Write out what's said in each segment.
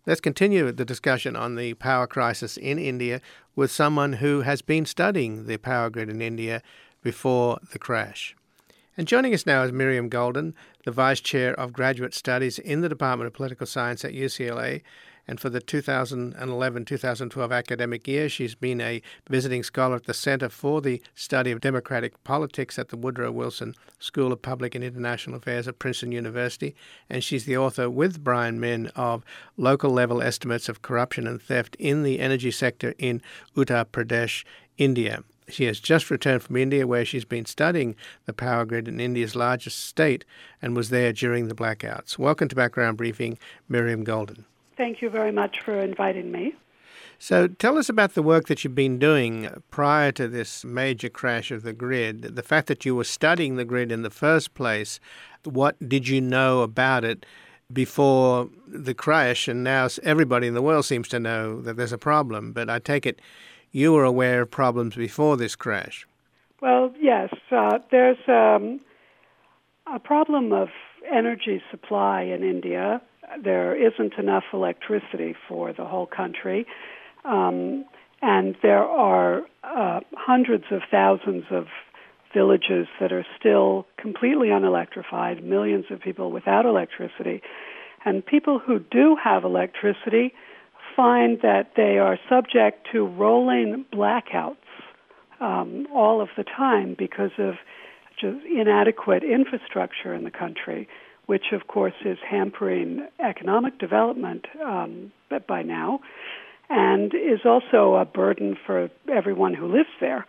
Let's continue the discussion on the power crisis in India with someone who has been studying the power grid in India before the crash. And joining us now is Miriam Golden, the Vice Chair of Graduate Studies in the Department of Political Science at UCLA. And for the 2011-2012 academic year, she's been a visiting scholar at the Center for the Study of Democratic Politics at the Woodrow Wilson School of Public and International Affairs at Princeton University. And she's the author, with Brian Min, of Local Level Estimates of Corruption and Theft in the Energy Sector in Uttar Pradesh, India. She has just returned from India, where she's been studying the power grid in India's largest state and was there during the blackouts. Welcome to Background Briefing, Miriam Golden. Thank you very much for inviting me. So tell us about the work that you've been doing prior to this major crash of the grid, the fact that you were studying the grid in the first place. What did you know about it before the crash? And now everybody in the world seems to know that there's a problem, but I take it you were aware of problems before this crash. Well, yes. There's a problem of energy supply in India. There isn't enough electricity for the whole country, and there are hundreds of thousands of villages that are still completely unelectrified, millions of people without electricity, and people who do have electricity find that they are subject to rolling blackouts all of the time because of just inadequate infrastructure in the country, which, of course, is hampering economic development by now, and is also a burden for everyone who lives there.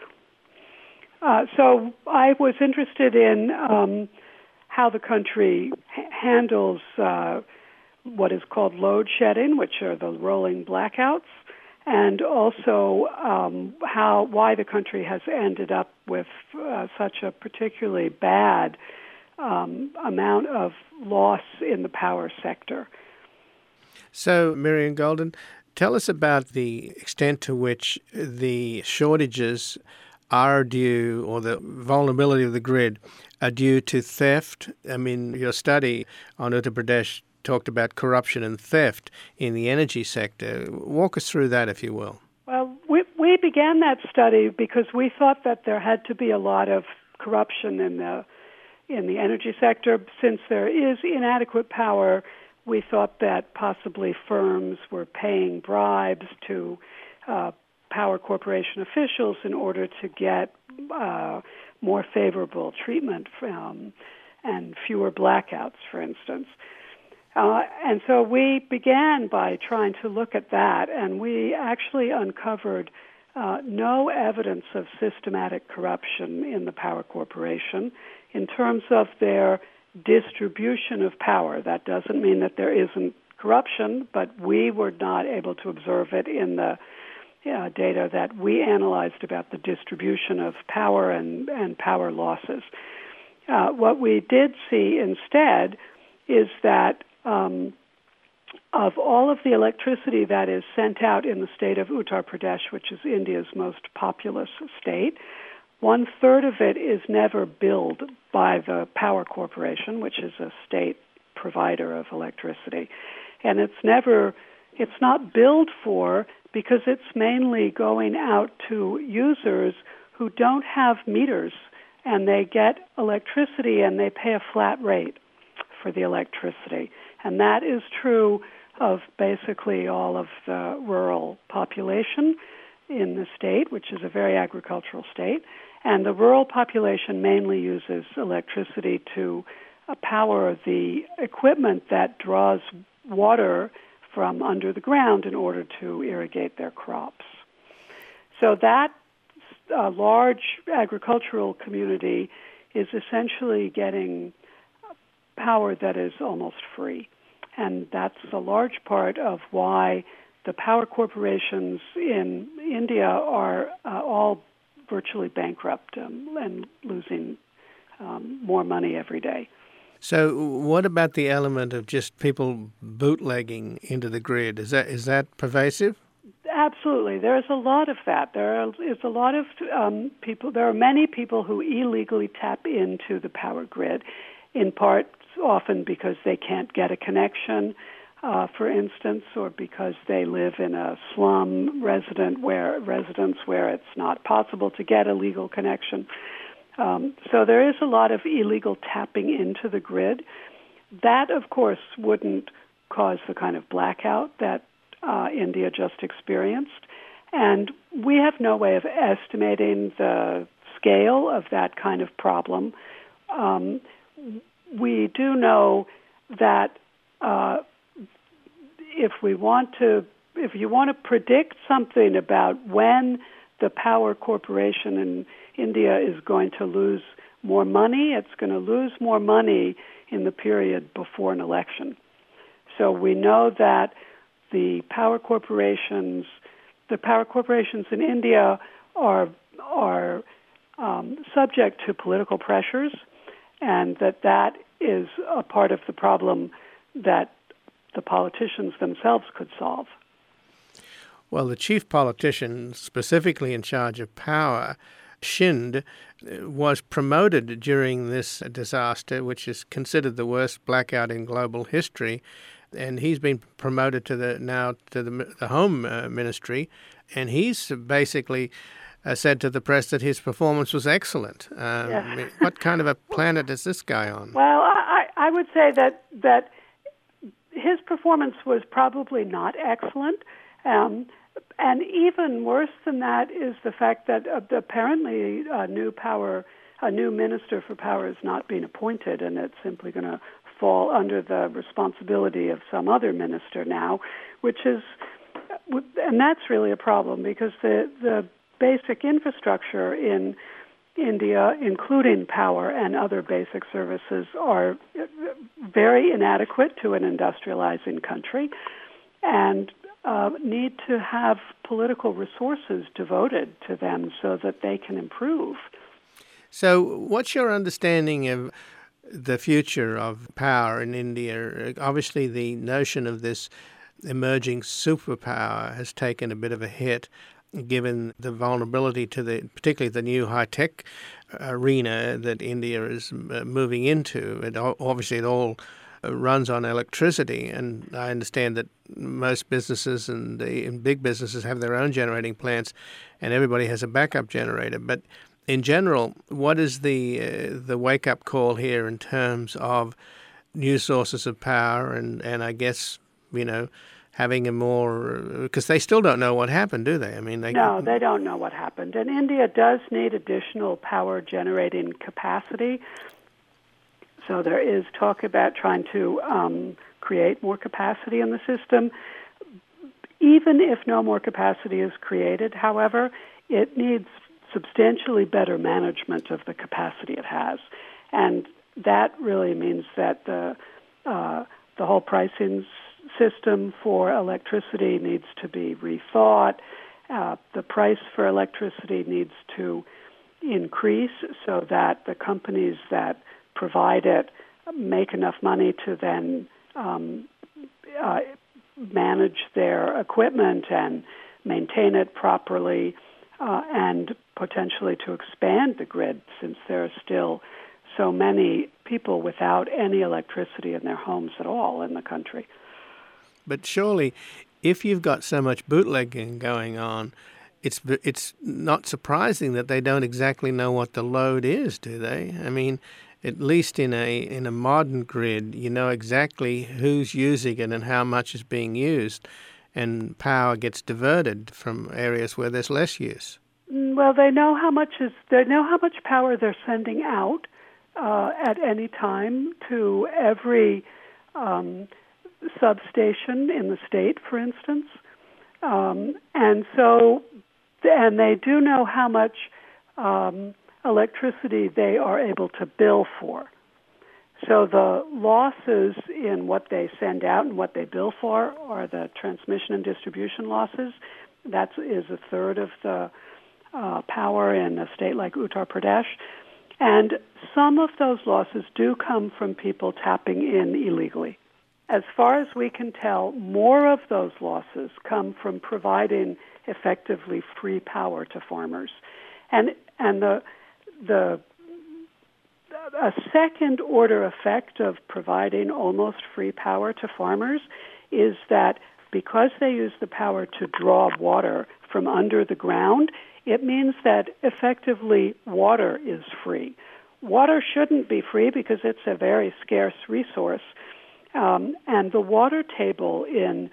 So I was interested in how the country handles what is called load shedding, which are the rolling blackouts, and also why the country has ended up with such a particularly bad amount of loss in the power sector. So, Miriam Golden, tell us about the extent to which the shortages are due, or the vulnerability of the grid are due to theft. I mean, your study on Uttar Pradesh talked about corruption and theft in the energy sector. Walk us through that, if you will. Well, we began that study because we thought that there had to be a lot of corruption in the energy sector. Since there is inadequate power, we thought that possibly firms were paying bribes to power corporation officials in order to get more favorable treatment and fewer blackouts, for instance. And so we began by trying to look at that, and we actually uncovered no evidence of systematic corruption in the power corporation in terms of their distribution of power. That doesn't mean that there isn't corruption, but we were not able to observe it in the data that we analyzed about the distribution of power and power losses. What we did see instead is that of all of the electricity that is sent out in the state of Uttar Pradesh, which is India's most populous state, 1/3 of it is never billed by the power corporation, which is a state provider of electricity. And it's not billed for because it's mainly going out to users who don't have meters, and they get electricity and they pay a flat rate for the electricity. And that is true of basically all of the rural population in the state, which is a very agricultural state. And the rural population mainly uses electricity to power the equipment that draws water from under the ground in order to irrigate their crops. So that large agricultural community is essentially getting power that is almost free. And that's a large part of why the power corporations in India are all virtually bankrupt and losing more money every day. So what about the element of just people bootlegging into the grid? Is that pervasive? Absolutely. There is a lot of that. There is a lot of people. There are many people who illegally tap into the power grid, in part often because they can't get a connection, for instance, or because they live in a slum residence where it's not possible to get a legal connection. So there is a lot of illegal tapping into the grid. That, of course, wouldn't cause the kind of blackout that India just experienced. And we have no way of estimating the scale of that kind of problem. We do know that if you want to predict something about when the power corporation in India is going to lose more money, it's going to lose more money in the period before an election. So we know that the power corporations in India are subject to political pressures, and that is a part of the problem that the politicians themselves could solve. Well, the chief politician, specifically in charge of power, Shind, was promoted during this disaster, which is considered the worst blackout in global history. And he's been promoted to the Home Ministry, and he's basically said to the press that his performance was excellent. Yes. What kind of a planet is this guy on? Well, I would say that his performance was probably not excellent. And even worse than that is the fact that apparently a new minister for power has not been appointed, and it's simply going to fall under the responsibility of some other minister now, and that's really a problem because the basic infrastructure in India, including power and other basic services, are very inadequate to an industrializing country, and need to have political resources devoted to them so that they can improve. So what's your understanding of the future of power in India? Obviously, the notion of this emerging superpower has taken a bit of a hit, given the vulnerability to particularly the new high-tech arena that India is moving into. Obviously, it all runs on electricity, and I understand that most businesses and big businesses have their own generating plants, and everybody has a backup generator. But in general, what is the wake-up call here in terms of new sources of power and I guess, having a more, because they still don't know what happened, do they? No, they don't know what happened. And India does need additional power generating capacity. So there is talk about trying to create more capacity in the system. Even if no more capacity is created, however, it needs substantially better management of the capacity it has. And that really means that the whole pricing system for electricity needs to be rethought. The price for electricity needs to increase so that the companies that provide it make enough money to then manage their equipment and maintain it properly, and potentially to expand the grid, since there are still so many people without any electricity in their homes at all in the country. But surely, if you've got so much bootlegging going on, it's not surprising that they don't exactly know what the load is, do they? At least in a modern grid, you know exactly who's using it and how much is being used, and power gets diverted from areas where there's less use. Well, they know how much power they're sending out at any time to every substation in the state, for instance, and they do know how much electricity they are able to bill for. So the losses in what they send out and what they bill for are the transmission and distribution losses. That is a third of the power in a state like Uttar Pradesh. And some of those losses do come from people tapping in illegally. As far as we can tell, more of those losses come from providing effectively free power to farmers. And a second order effect of providing almost free power to farmers is that because they use the power to draw water from under the ground, it means that effectively water is free. Water shouldn't be free because it's a very scarce resource. And the water table in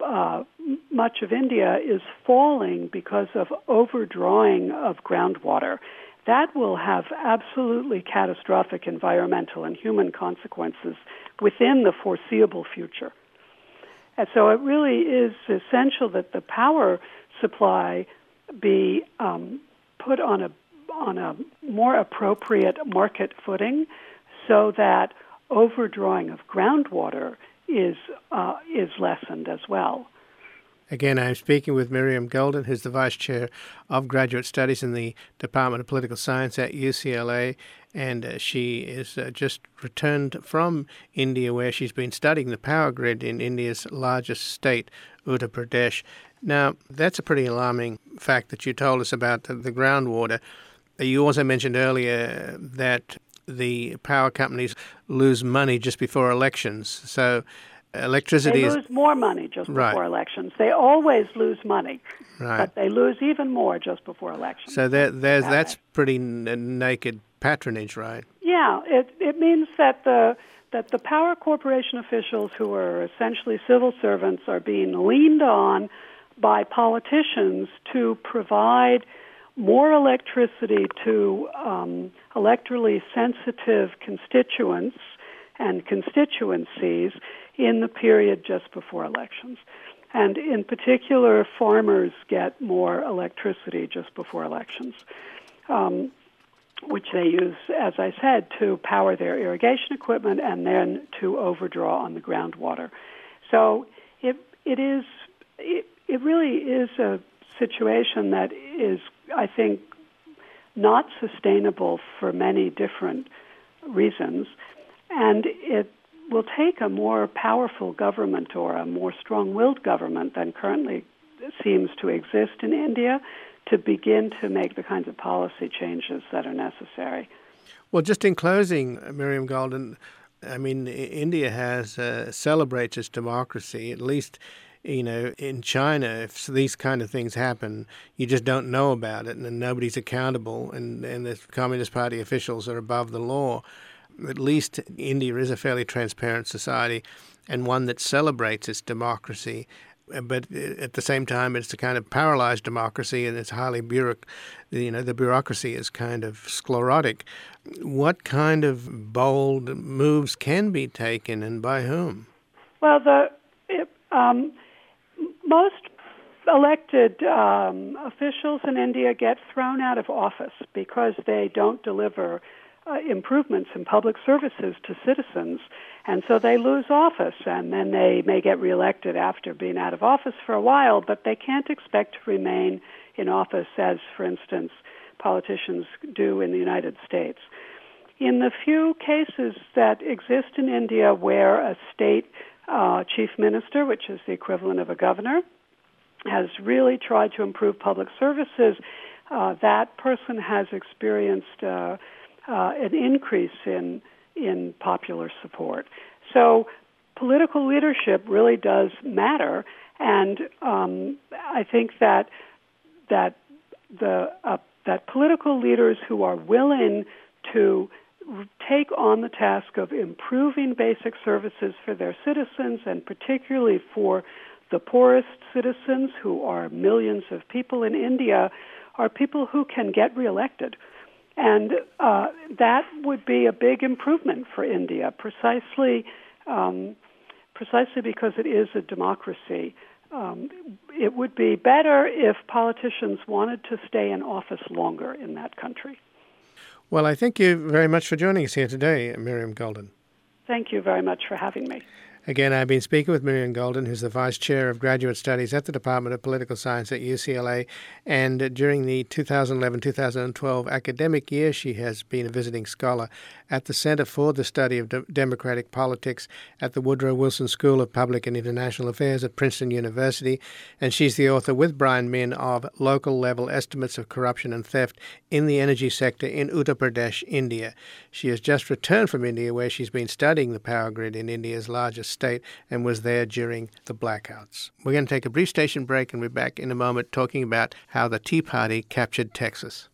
much of India is falling because of overdrawing of groundwater. That will have absolutely catastrophic environmental and human consequences within the foreseeable future. And so it really is essential that the power supply be put on a more appropriate market footing, so that overdrawing of groundwater is lessened as well. Again, I'm speaking with Miriam Golden, who's the Vice Chair of Graduate Studies in the Department of Political Science at UCLA, and she is just returned from India, where she's been studying the power grid in India's largest state, Uttar Pradesh. Now, that's a pretty alarming fact that you told us about the groundwater. You also mentioned earlier that the power companies lose money just before elections. So electricity They lose more money just before elections. They always lose money, but they lose even more just before elections. So that's pretty naked patronage, right? Yeah, it means that the power corporation officials, who are essentially civil servants, are being leaned on by politicians to provide more electricity to electorally sensitive constituents and constituencies in the period just before elections. And in particular, farmers get more electricity just before elections, which they use, as I said, to power their irrigation equipment and then to overdraw on the groundwater. So it really is a situation that is, I think, not sustainable for many different reasons, and it will take a more powerful government or a more strong-willed government than currently seems to exist in India to begin to make the kinds of policy changes that are necessary. Well, just in closing, Miriam Golden, I mean, India has celebrates its democracy. At least, in China, if these kind of things happen, you just don't know about it, and nobody's accountable, and the Communist Party officials are above the law. At least India is a fairly transparent society and one that celebrates its democracy. But at the same time, it's a kind of paralyzed democracy, and it's highly the bureaucracy is kind of sclerotic. What kind of bold moves can be taken, and by whom? Well, most elected officials in India get thrown out of office because they don't deliver improvements in public services to citizens, and so they lose office, and then they may get reelected after being out of office for a while, but they can't expect to remain in office as, for instance, politicians do in the United States. In the few cases that exist in India where a state chief minister, which is the equivalent of a governor, has really tried to improve public services, that person has experienced an increase in popular support. So political leadership really does matter, and I think that political leaders who are willing to take on the task of improving basic services for their citizens, and particularly for the poorest citizens, who are millions of people in India, are people who can get reelected. And that would be a big improvement for India, precisely because it is a democracy. It would be better if politicians wanted to stay in office longer in that country. Well, I thank you very much for joining us here today, Miriam Golden. Thank you very much for having me. Again, I've been speaking with Miriam Golden, who's the Vice Chair of Graduate Studies at the Department of Political Science at UCLA. And during the 2011-2012 academic year, she has been a visiting scholar at the Center for the Study of Democratic Politics at the Woodrow Wilson School of Public and International Affairs at Princeton University, and she's the author with Brian Min of Local Level Estimates of Corruption and Theft in the Energy Sector in Uttar Pradesh, India. She has just returned from India, where she's been studying the power grid in India's largest state and was there during the blackouts. We're going to take a brief station break and we're back in a moment talking about how the Tea Party captured Texas.